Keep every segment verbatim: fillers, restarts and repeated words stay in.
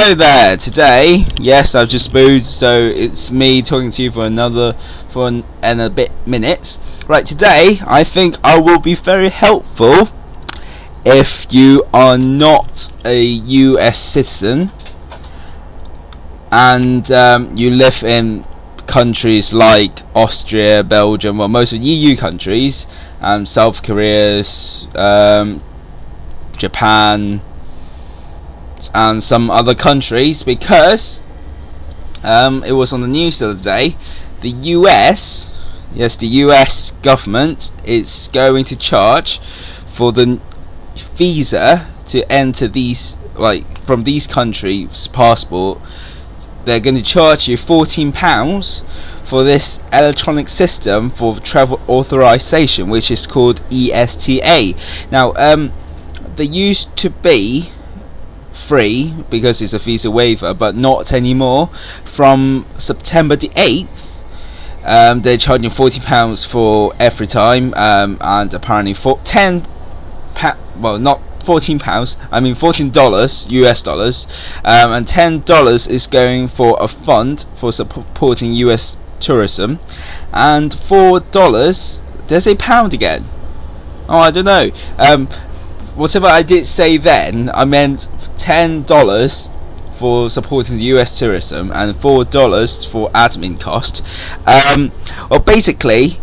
Hello there. Today, yes, I've just moved, so it's me talking to you for another for an, and a bit minutes. Right, today I think I will be very helpful if you are not a U S citizen and um, you live in countries like Austria, Belgium, well, most of the E U countries, um, South Korea, um, Japan, and some other countries, because um, it was on the news the other day. The U S, yes, the U S government is going to charge for the visa to enter these, like from these countries, passport. They're going to charge you fourteen pounds for this electronic system for travel authorization, which is called E S T A. Now, um, they used to be free because it's a visa waiver, but not anymore. From September the eighth, um, they're charging forty pounds for every time, um, and apparently for ten pa well, not fourteen pounds, I mean fourteen dollars U S dollars, um, and ten dollars is going for a fund for supporting U S tourism, and four dollars, there's a pound again. Oh, I don't know. Um, whatever I did say then, I meant ten dollars for supporting the U S tourism and four dollars for admin cost. Um, well, basically,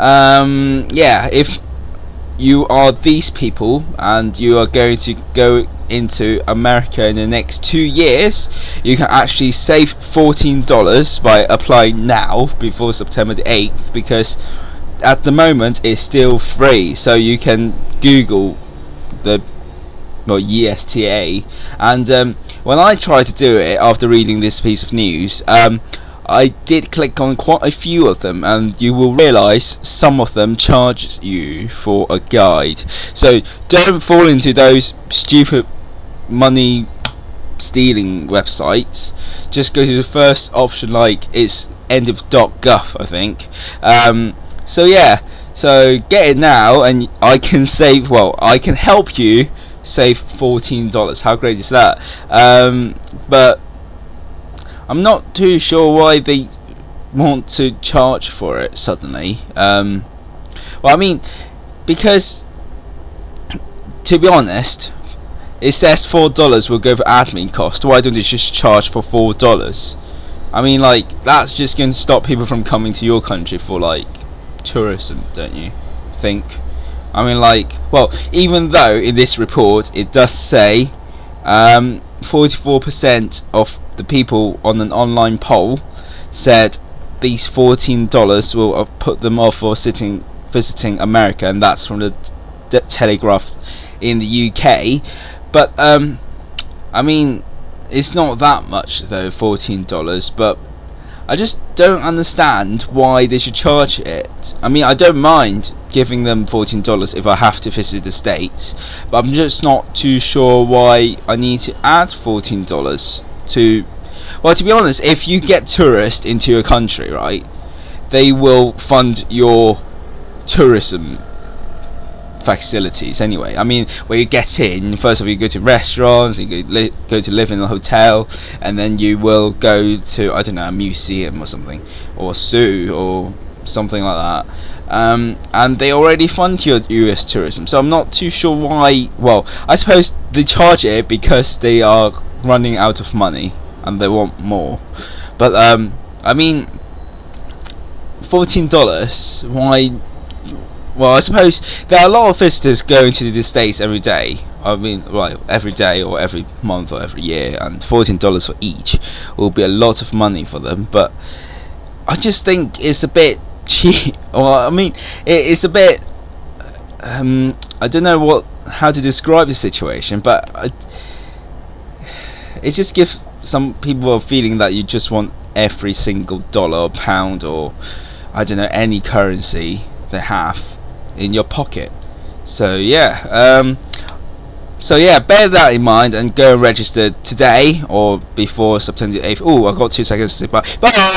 um, yeah, if you are these people and you are going to go into America in the next two years, you can actually save fourteen dollars by applying now before September the eighth, because at the moment it's still free. So you can Google the well, E S T A, and um, when I tried to do it after reading this piece of news, um, I did click on quite a few of them, and you will realise some of them charge you for a guide. So don't fall into those stupid money stealing websites. Just go to the first option, like it's end of .gov, I think. Um, so yeah, so get it now, and I can save. Well, I can help you save fourteen dollars. How great is that? Um, but I'm not too sure why they want to charge for it suddenly. Um, well, I mean, because to be honest, it says four dollars will go for admin cost. Why don't they just charge for four dollars? I mean, like, that's just going to stop people from coming to your country for like tourism, don't you think? I mean, like, well, even though in this report it does say um, forty-four percent of the people on an online poll said these fourteen dollars will put them off for sitting visiting America, and that's from the t Telegraph in the U K. But um, I mean, it's not that much though, fourteen dollars. But I just don't understand why they should charge it. I mean, I don't mind giving them fourteen dollars if I have to visit the States, but I'm just not too sure why I need to add fourteen dollars to. Well, to be honest, if you get tourists into a country, right, they will fund your tourism facilities anyway. I mean, where you get in, first of all you go to restaurants, you go, li go to live in a hotel, and then you will go to, I don't know, a museum or something, or a zoo or something like that, um, and they already fund your U S tourism. So I'm not too sure why. Well, I suppose they charge it because they are running out of money and they want more. But um, I mean, fourteen dollars, why? Well, I suppose there are a lot of visitors going to the States every day. I mean, right, every day or every month or every year, and fourteen dollars for each will be a lot of money for them. But I just think it's a bit cheap. Well, I mean, it, it's a bit. Um, I don't know what how to describe the situation, but I, it just gives some people a feeling that you just want every single dollar or pound or I don't know, any currency they have in your pocket. So yeah, um, so yeah, bear that in mind and go and register today or before September eighth. Oh, I got two seconds to say bye. Bye.